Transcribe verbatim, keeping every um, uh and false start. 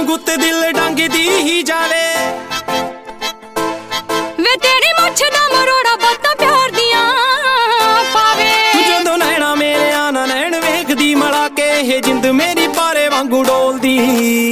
ਗੁੱਤ ਦਿਲ ਡੰਗਦੀ ਹੀ ਜਾਵੇ ਵੇ ਤੇਰੀ ਮੁੱਛ ਦਾ ਮਰੋੜਾ ਬਾਤਾਂ ਪਿਆਰ ਦੀਆਂ ਪਾਵੇ ਜਦੋਂ ਨੈਣਾ ਮੇਰੇ ਆ ਨਾ ਨੈਣ ਵੇਖਦੀ ਮਲਾ ਕੇ ਇਹ ਜਿੰਦ ਮੇਰੀ ਪਾਰੇ ਵਾਂਗੂ ਡੋਲਦੀ